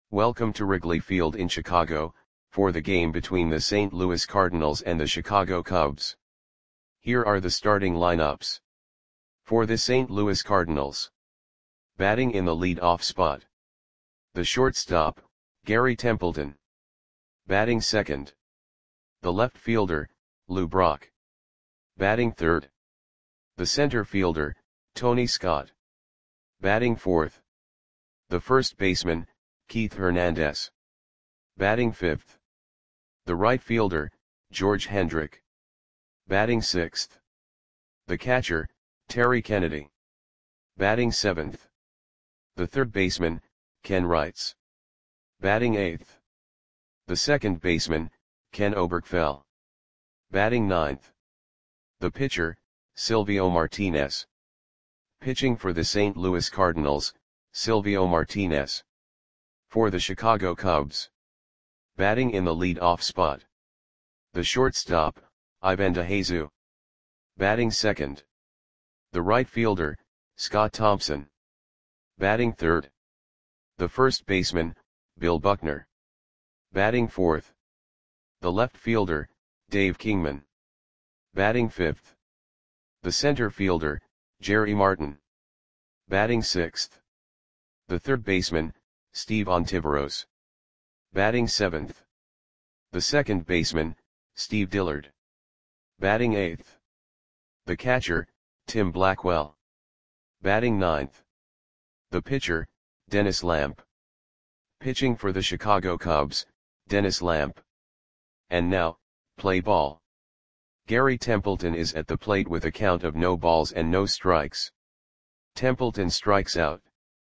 Welcome to Wrigley Field in Chicago, for the game between the St. Louis Cardinals and the Chicago Cubs. Here are the starting lineups. For the St. Louis Cardinals. Batting in the lead-off spot. The shortstop, Gary Templeton. Batting second. The left fielder, Lou Brock. Batting third. The center fielder, Tony Scott. Batting fourth. The first baseman, Keith Hernandez. Batting fifth. The right fielder, George Hendrick. Batting sixth. The catcher, Terry Kennedy. Batting seventh. The third baseman, Ken Wrights. Batting eighth. The second baseman, Ken Oberkfell. Batting ninth. The pitcher, Silvio Martinez. Pitching for the St. Louis Cardinals, Silvio Martinez. For the Chicago Cubs. Batting in the lead-off spot. The shortstop, Ivan DeJesus. Batting second. The right fielder, Scott Thompson. Batting third. The first baseman, Bill Buckner. Batting fourth. The left fielder, Dave Kingman. Batting fifth. The center fielder, Jerry Martin. Batting sixth. The third baseman, Steve Ontiveros. Batting seventh. The second baseman, Steve Dillard. Batting eighth. The catcher, Tim Blackwell. Batting ninth. The pitcher, Dennis Lamp. Pitching for the Chicago Cubs, Dennis Lamp. And now, play ball. Gary Templeton is at the plate with a count of no balls and no strikes. Templeton strikes out.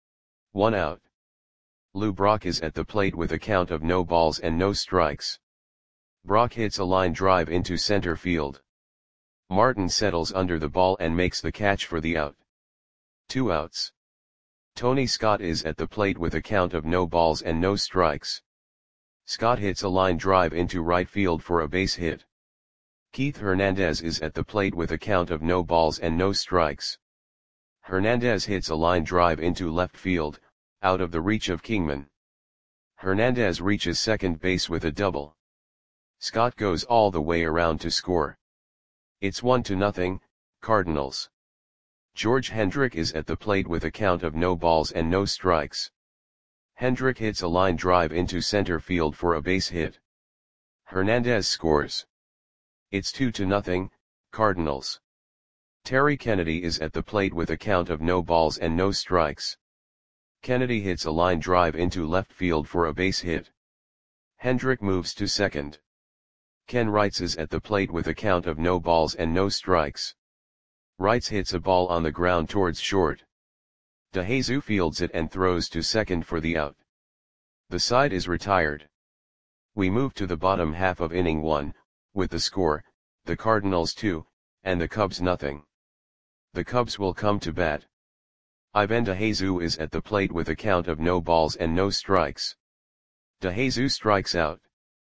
1 out. Lou Brock is at the plate with a count of no balls and no strikes. Brock hits a line drive into center field. Martin settles under the ball and makes the catch for the out. 2 outs. Tony Scott is at the plate with a count of no balls and no strikes. Scott hits a line drive into right field for a base hit. Keith Hernandez is at the plate with a count of no balls and no strikes. Hernandez hits a line drive into left field, out of the reach of Kingman. Hernandez reaches second base with a double. Scott goes all the way around to score. It's 1-0, Cardinals. George Hendrick is at the plate with a count of no balls and no strikes. Hendrick hits a line drive into center field for a base hit. Hernandez scores. It's 2-0, Cardinals. Terry Kennedy is at the plate with a count of no balls and no strikes. Kennedy hits a line drive into left field for a base hit. Hendrick moves to second. Ken Wrights is at the plate with a count of no balls and no strikes. Wrights hits a ball on the ground towards short. DeJesus fields it and throws to second for the out. The side is retired. We move to the bottom half of inning 1, with the score, the Cardinals 2, and the Cubs nothing. The Cubs will come to bat. Ivan DeJesus is at the plate with a count of no balls and no strikes. DeJesus strikes out.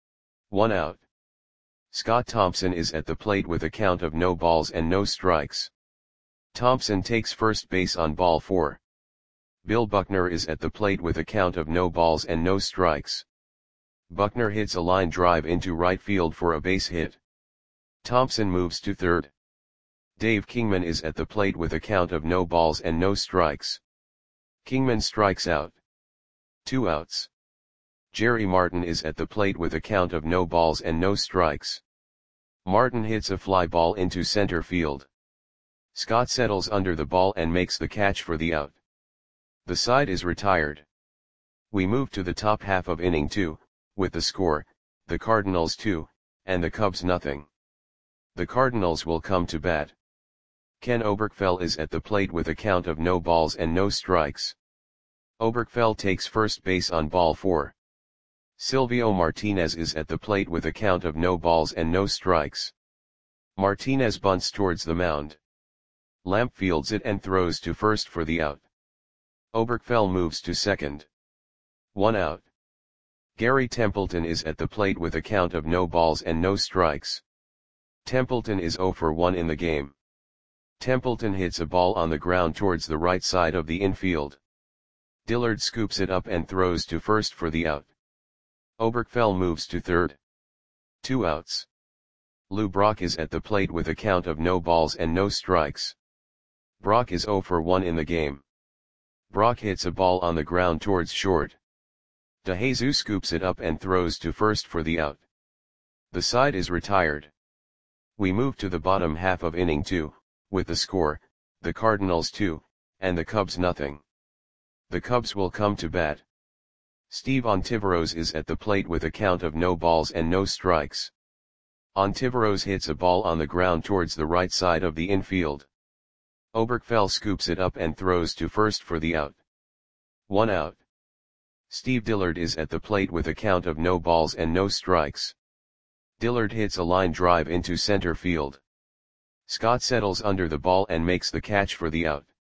1 out. Scott Thompson is at the plate with a count of no balls and no strikes. Thompson takes first base on ball 4. Bill Buckner is at the plate with a count of no balls and no strikes. Buckner hits a line drive into right field for a base hit. Thompson moves to third. Dave Kingman is at the plate with a count of no balls and no strikes. Kingman strikes out. 2 outs. Jerry Martin is at the plate with a count of no balls and no strikes. Martin hits a fly ball into center field. Scott settles under the ball and makes the catch for the out. The side is retired. We move to the top half of inning 2, with the score, the Cardinals 2, and the Cubs nothing. The Cardinals will come to bat. Ken Oberkfell is at the plate with a count of no balls and no strikes. Oberkfell takes first base on ball 4. Silvio Martinez is at the plate with a count of no balls and no strikes. Martinez bunts towards the mound. Lamp fields it and throws to first for the out. Oberkfell moves to second. 1 out. Gary Templeton is at the plate with a count of no balls and no strikes. Templeton is 0 for 1 in the game. Templeton hits a ball on the ground towards the right side of the infield. Dillard scoops it up and throws to first for the out. Oberkfell moves to third. 2 outs. Lou Brock is at the plate with a count of no balls and no strikes. Brock is 0 for 1 in the game. Brock hits a ball on the ground towards short. DeJesus scoops it up and throws to first for the out. The side is retired. We move to the bottom half of inning 2, with the score, the Cardinals 2, and the Cubs nothing. The Cubs will come to bat. Steve Ontiveros is at the plate with a count of no balls and no strikes. Ontiveros hits a ball on the ground towards the right side of the infield. Oberkfell scoops it up and throws to first for the out. 1 out. Steve Dillard is at the plate with a count of no balls and no strikes. Dillard hits a line drive into center field. Scott settles under the ball and makes the catch for the out.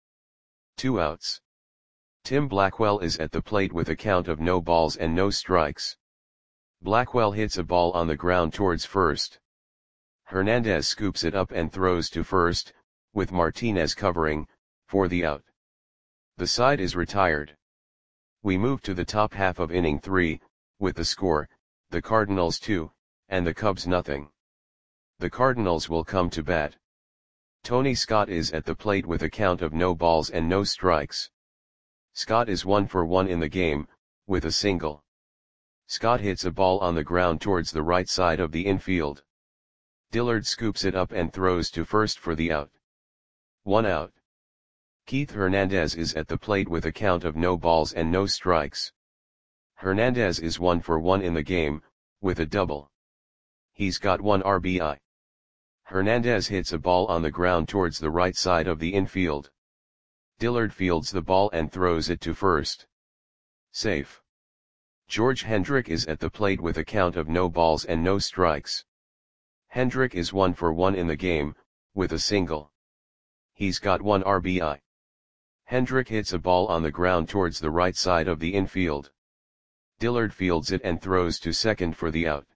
2 outs. Tim Blackwell is at the plate with a count of no balls and no strikes. Blackwell hits a ball on the ground towards first. Hernandez scoops it up and throws to first, with Martinez covering, for the out. The side is retired. We move to the top half of inning 3, with the score, the Cardinals 2, and the Cubs nothing. The Cardinals will come to bat. Tony Scott is at the plate with a count of no balls and no strikes. Scott is 1 for 1 in the game, with a single. Scott hits a ball on the ground towards the right side of the infield. Dillard scoops it up and throws to first for the out. 1 out. Keith Hernandez is at the plate with a count of no balls and no strikes. Hernandez is 1 for 1 in the game, with a double. He's got 1 RBI. Hernandez hits a ball on the ground towards the right side of the infield. Dillard fields the ball and throws it to first. Safe. George Hendrick is at the plate with a count of no balls and no strikes. Hendrick is 1 for 1 in the game, with a single. He's got 1 RBI. Hendrick hits a ball on the ground towards the right side of the infield. Dillard fields it and throws to second for the out.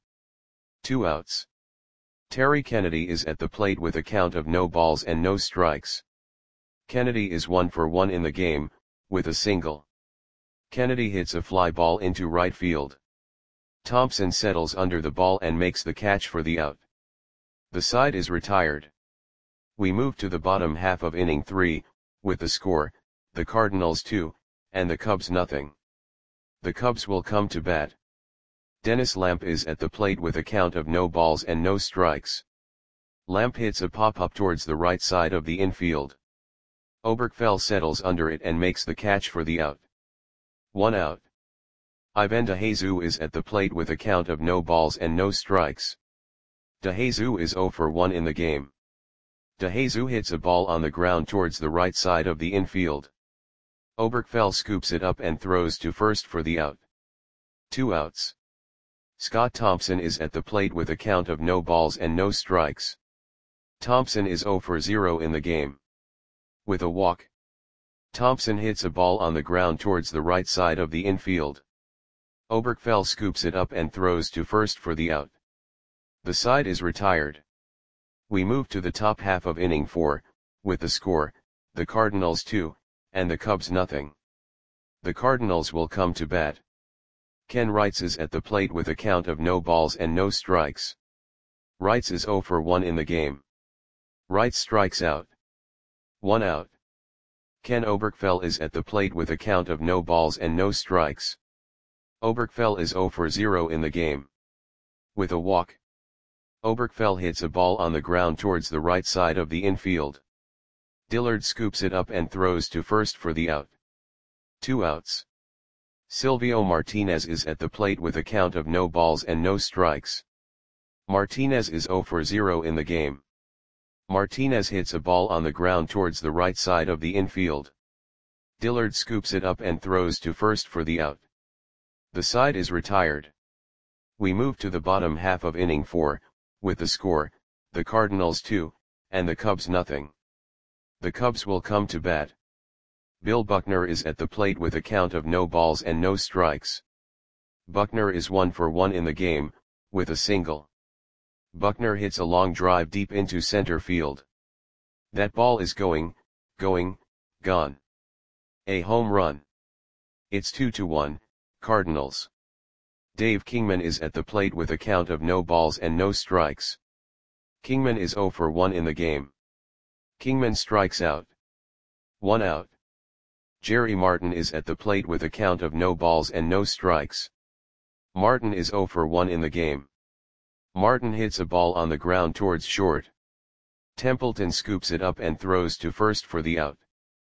2 outs. Terry Kennedy is at the plate with a count of no balls and no strikes. Kennedy is 1 for 1 in the game, with a single. Kennedy hits a fly ball into right field. Thompson settles under the ball and makes the catch for the out. The side is retired. We move to the bottom half of inning 3, with the score, the Cardinals 2, and the Cubs nothing. The Cubs will come to bat. Dennis Lamp is at the plate with a count of no balls and no strikes. Lamp hits a pop-up towards the right side of the infield. Oberkfell settles under it and makes the catch for the out. 1 out. Ivan DeJesus is at the plate with a count of no balls and no strikes. DeJesus is 0 for 1 in the game. DeJesus hits a ball on the ground towards the right side of the infield. Oberkfell scoops it up and throws to first for the out. 2 outs. Scott Thompson is at the plate with a count of no balls and no strikes. Thompson is 0 for 0 in the game. With a walk. Thompson hits a ball on the ground towards the right side of the infield. Oberkfell scoops it up and throws to first for the out. The side is retired. We move to the top half of inning 4, with the score, the Cardinals 2, and the Cubs nothing. The Cardinals will come to bat. Ken Wrights is at the plate with a count of no balls and no strikes. Wrights is 0 for 1 in the game. Wrights strikes out. 1 out. Ken Oberkfell is at the plate with a count of no balls and no strikes. Oberkfell is 0 for 0 in the game. With a walk. Oberkfell hits a ball on the ground towards the right side of the infield. Dillard scoops it up and throws to first for the out. 2 outs. Silvio Martinez is at the plate with a count of no balls and no strikes. Martinez is 0 for 0 in the game. Martinez hits a ball on the ground towards the right side of the infield. Dillard scoops it up and throws to first for the out. The side is retired. We move to the bottom half of inning 4, with the score, the Cardinals 2, and the Cubs nothing. The Cubs will come to bat. Bill Buckner is at the plate with a count of no balls and no strikes. Buckner is 1 for 1 in the game, with a single. Buckner hits a long drive deep into center field. That ball is gone. A home run. It's 2-1, Cardinals. Dave Kingman is at the plate with a count of no balls and no strikes. Kingman is 0 for 1 in the game. Kingman strikes out. 1 out. Jerry Martin is at the plate with a count of no balls and no strikes. Martin is 0 for 1 in the game. Martin hits a ball on the ground towards short. Templeton scoops it up and throws to first for the out.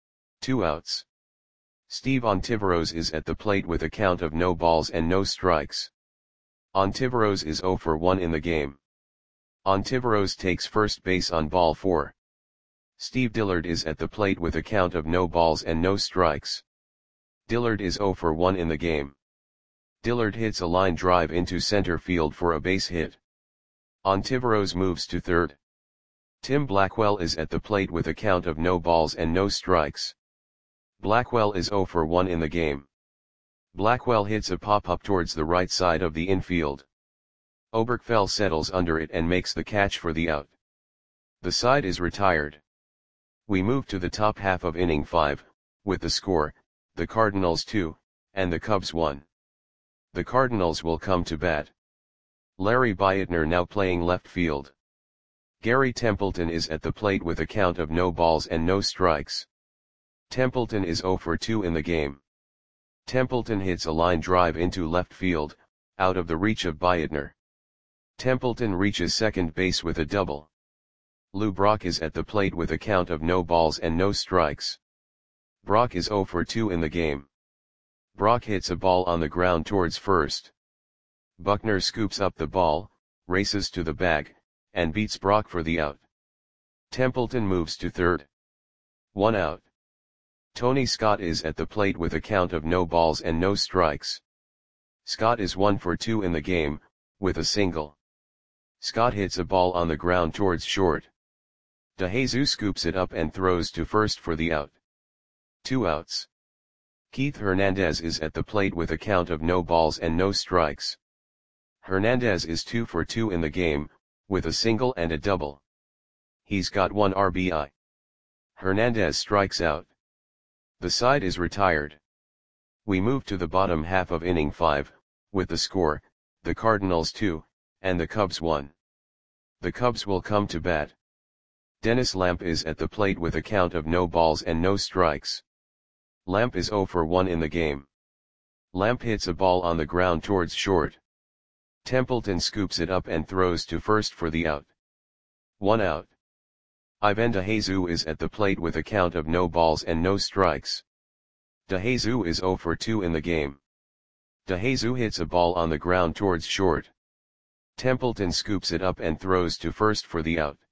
2 outs. Steve Ontiveros is at the plate with a count of no balls and no strikes. Ontiveros is 0 for 1 in the game. Ontiveros takes first base on ball 4. Steve Dillard is at the plate with a count of no balls and no strikes. Dillard is 0 for 1 in the game. Dillard hits a line drive into center field for a base hit. Ontiveros moves to third. Tim Blackwell is at the plate with a count of no balls and no strikes. Blackwell is 0 for 1 in the game. Blackwell hits a pop-up towards the right side of the infield. Oberkfell settles under it and makes the catch for the out. The side is retired. We move to the top half of inning 5, with the score, the Cardinals 2, and the Cubs 1. The Cardinals will come to bat. Larry Beitner now playing left field. Gary Templeton is at the plate with a count of no balls and no strikes. Templeton is 0 for 2 in the game. Templeton hits a line drive into left field, out of the reach of Beitner. Templeton reaches second base with a double. Lou Brock is at the plate with a count of no balls and no strikes. Brock is 0 for 2 in the game. Brock hits a ball on the ground towards first. Buckner scoops up the ball, races to the bag, and beats Brock for the out. Templeton moves to third. 1 out. Tony Scott is at the plate with a count of no balls and no strikes. Scott is 1 for 2 in the game, with a single. Scott hits a ball on the ground towards short. DeJesus scoops it up and throws to first for the out. 2 outs. Keith Hernandez is at the plate with a count of no balls and no strikes. Hernandez is 2 for 2 in the game, with a single and a double. He's got 1 RBI. Hernandez strikes out. The side is retired. We move to the bottom half of inning 5, with the score, the Cardinals 2, and the Cubs 1. The Cubs will come to bat. Dennis Lamp is at the plate with a count of no balls and no strikes. Lamp is 0 for 1 in the game. Lamp hits a ball on the ground towards short. Templeton scoops it up and throws to first for the out. 1 out. Ivan DeJesus is at the plate with a count of no balls and no strikes. DeJesus is 0 for 2 in the game. DeJesus hits a ball on the ground towards short. Templeton scoops it up and throws to first for the out.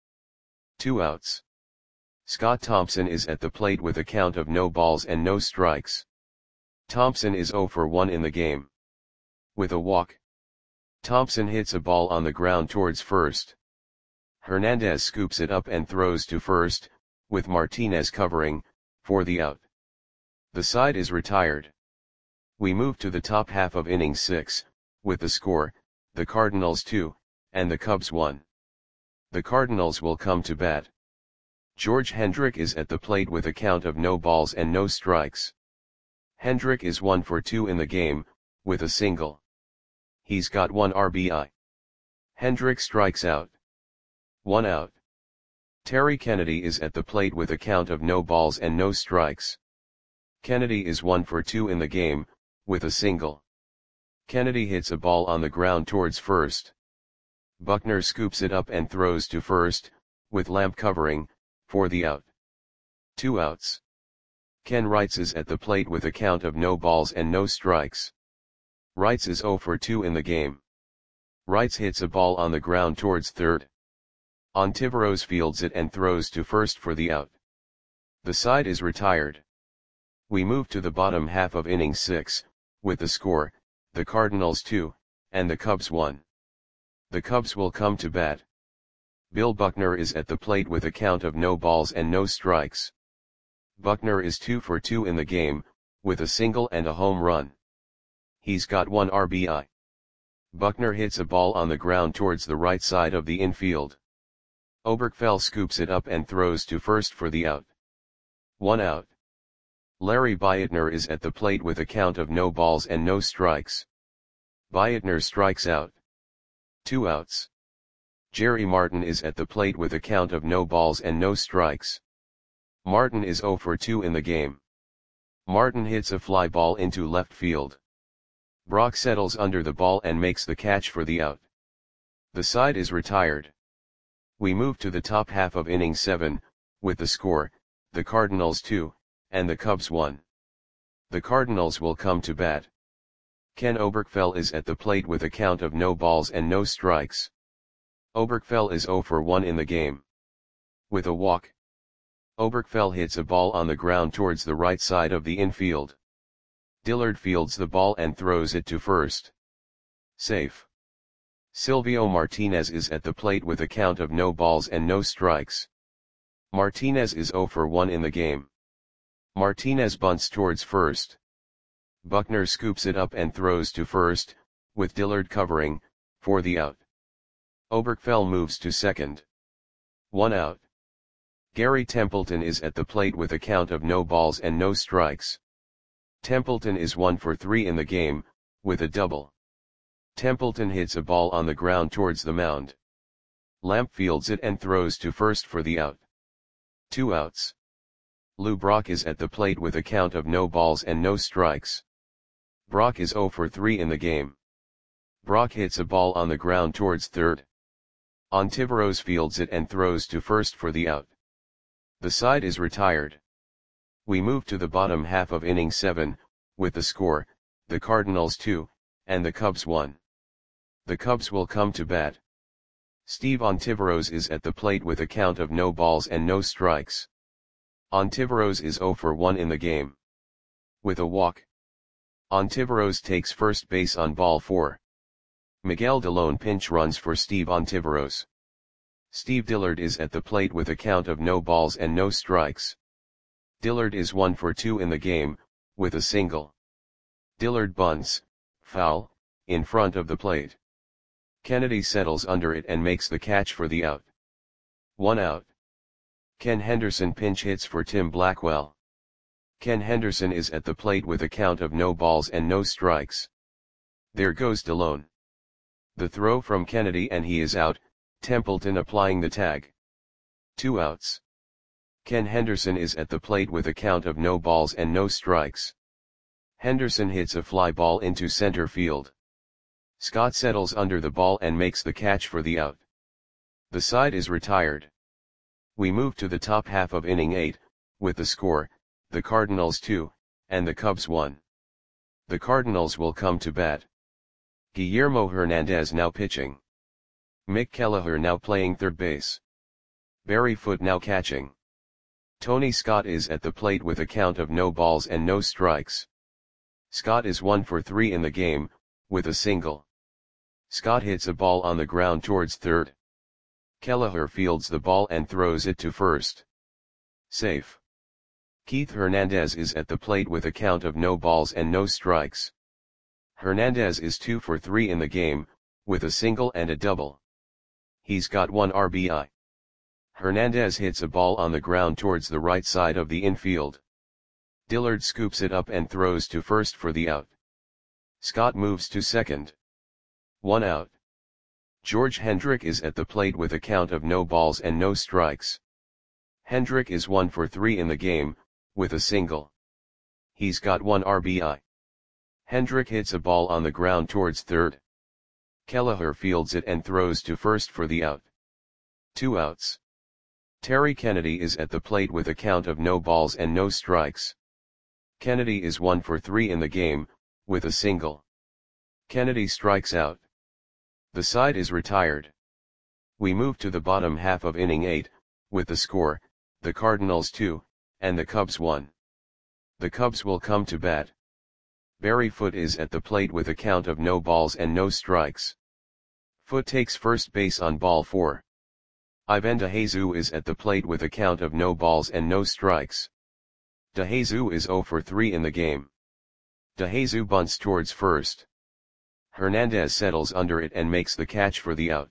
2 outs. Scott Thompson is at the plate with a count of no balls and no strikes. Thompson is 0 for 1 in the game. With a walk. Thompson hits a ball on the ground towards first. Hernandez scoops it up and throws to first, with Martinez covering, for the out. The side is retired. We move to the top half of inning 6, with the score, the Cardinals 2, and the Cubs 1. The Cardinals will come to bat. George Hendrick is at the plate with a count of no balls and no strikes. Hendrick is 1 for 2 in the game, with a single. He's got 1 RBI. Hendrick strikes out. 1 out. Terry Kennedy is at the plate with a count of no balls and no strikes. Kennedy is 1 for 2 in the game, with a single. Kennedy hits a ball on the ground towards first. Buckner scoops it up and throws to first, with Lamp covering, for the out. 2 outs. Ken Wrights is at the plate with a count of no balls and no strikes. Wrights is 0 for 2 in the game. Wrights hits a ball on the ground towards third. Ontiveros fields it and throws to first for the out. The side is retired. We move to the bottom half of inning 6, with the score, the Cardinals 2, and the Cubs 1. The Cubs will come to bat. Bill Buckner is at the plate with a count of no balls and no strikes. Buckner is 2 for 2 in the game, with a single and a home run. He's got 1 RBI. Buckner hits a ball on the ground towards the right side of the infield. Oberkfell scoops it up and throws to first for the out. 1 out. Larry Bietner is at the plate with a count of no balls and no strikes. Bietner strikes out. 2 outs. Jerry Martin is at the plate with a count of no balls and no strikes. Martin is 0 for 2 in the game. Martin hits a fly ball into left field. Brock settles under the ball and makes the catch for the out. The side is retired. We move to the top half of inning 7, with the score, the Cardinals 2, and the Cubs 1. The Cardinals will come to bat. Ken Oberkfell is at the plate with a count of no balls and no strikes. Oberkfell is 0 for 1 in the game. With a walk, Oberkfell hits a ball on the ground towards the right side of the infield. Dillard fields the ball and throws it to first. Safe. Silvio Martinez is at the plate with a count of no balls and no strikes. Martinez is 0 for 1 in the game. Martinez bunts towards first. Buckner scoops it up and throws to first, with Dillard covering, for the out. Oberkfell moves to second. 1 out. Gary Templeton is at the plate with a count of no balls and no strikes. Templeton is 1 for 3 in the game, with a double. Templeton hits a ball on the ground towards the mound. Lamp fields it and throws to first for the out. 2 outs. Lou Brock is at the plate with a count of no balls and no strikes. Brock is 0 for 3 in the game. Brock hits a ball on the ground towards third. Ontiveros fields it and throws to first for the out. The side is retired. We move to the bottom half of inning 7, with the score, the Cardinals 2, and the Cubs 1. The Cubs will come to bat. Steve Ontiveros is at the plate with a count of no balls and no strikes. Ontiveros is 0 for 1 in the game. With a walk, Ontiveros takes first base on ball 4. Miguel Delone pinch runs for Steve Ontiveros. Steve Dillard is at the plate with a count of no balls and no strikes. Dillard is 1 for 2 in the game, with a single. Dillard bunts, foul, in front of the plate. Kennedy settles under it and makes the catch for the out. 1 out. Ken Henderson pinch hits for Tim Blackwell. Ken Henderson is at the plate with a count of no balls and no strikes. There goes Delone. The throw from Kennedy and he is out, Templeton applying the tag. 2 outs. Ken Henderson is at the plate with a count of no balls and no strikes. Henderson hits a fly ball into center field. Scott settles under the ball and makes the catch for the out. The side is retired. We move to the top half of inning 8, with the score, the Cardinals 2, and the Cubs 1. The Cardinals will come to bat. Guillermo Hernandez now pitching. Mick Kelleher now playing third base. Barry Foote now catching. Tony Scott is at the plate with a count of no balls and no strikes. Scott is 1 for 3 in the game, with a single. Scott hits a ball on the ground towards third. Kelleher fields the ball and throws it to first. Safe. Keith Hernandez is at the plate with a count of no balls and no strikes. Hernandez is 2 for 3 in the game, with a single and a double. He's got 1 RBI. Hernandez hits a ball on the ground towards the right side of the infield. Dillard scoops it up and throws to first for the out. Scott moves to second. 1 out. George Hendrick is at the plate with a count of no balls and no strikes. Hendrick is 1 for 3 in the game, with a single. He's got 1 RBI. Hendrick hits a ball on the ground towards third. Kelleher fields it and throws to first for the out. 2 outs. Terry Kennedy is at the plate with a count of no balls and no strikes. Kennedy is 1 for 3 in the game, with a single. Kennedy strikes out. The side is retired. We move to the bottom half of inning 8, with the score, the Cardinals 2, and the Cubs 1. The Cubs will come to bat. Barry Foote is at the plate with a count of no balls and no strikes. Foote takes first base on ball 4. Ivan DeJesus is at the plate with a count of no balls and no strikes. DeJesus is 0 for 3 in the game. DeJesus bunts towards first. Hernandez settles under it and makes the catch for the out.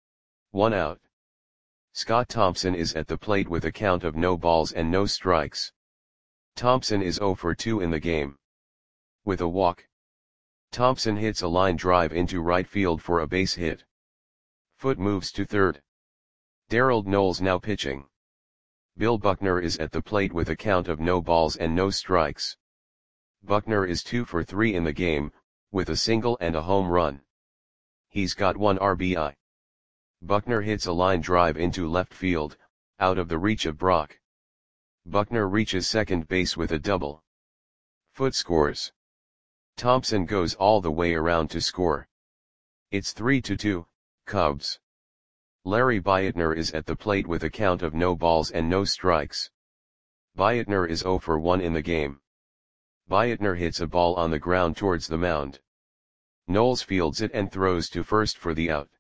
1 out. Scott Thompson is at the plate with a count of no balls and no strikes. Thompson is 0 for 2 in the game. With a walk, Thompson hits a line drive into right field for a base hit. Foote moves to third. Darrell Knowles now pitching. Bill Buckner is at the plate with a count of no balls and no strikes. Buckner is 2 for 3 in the game, with a single and a home run. He's got 1 RBI. Buckner hits a line drive into left field, out of the reach of Brock. Buckner reaches second base with a double. Foote scores. Thompson goes all the way around to score. It's 3-2, Cubs. Larry Beitner is at the plate with a count of no balls and no strikes. Beitner is 0 for 1 in the game. Beitner hits a ball on the ground towards the mound. Knowles fields it and throws to first for the out.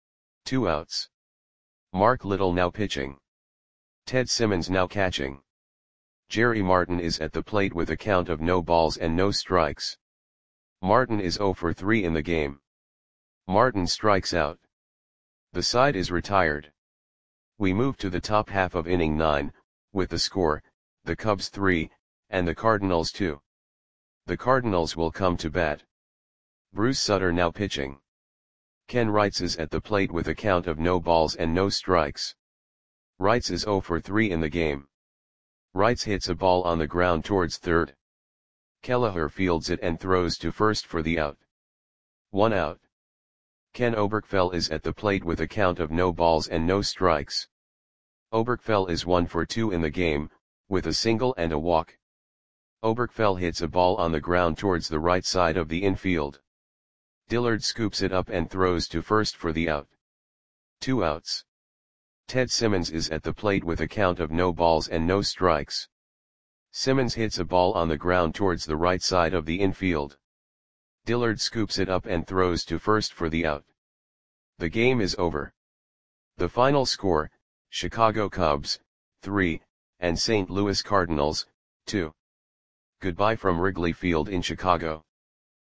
2 outs. Mark Little now pitching. Ted Simmons now catching. Jerry Martin is at the plate with a count of no balls and no strikes. Martin is 0 for 3 in the game. Martin strikes out. The side is retired. We move to the top half of inning 9, with the score, the Cubs 3, and the Cardinals 2. The Cardinals will come to bat. Bruce Sutter now pitching. Ken Wrights is at the plate with a count of no balls and no strikes. Wrights is 0 for 3 in the game. Wrights hits a ball on the ground towards third. Kelleher fields it and throws to first for the out. 1 out. Ken Oberkfell is at the plate with a count of no balls and no strikes. Oberkfell is 1 for 2 in the game, with a single and a walk. Oberkfell hits a ball on the ground towards the right side of the infield. Dillard scoops it up and throws to first for the out. 2 outs. Ted Simmons is at the plate with a count of no balls and no strikes. Simmons hits a ball on the ground towards the right side of the infield. Dillard scoops it up and throws to first for the out. The game is over. The final score, Chicago Cubs, 3, and St. Louis Cardinals, 2. Goodbye from Wrigley Field in Chicago.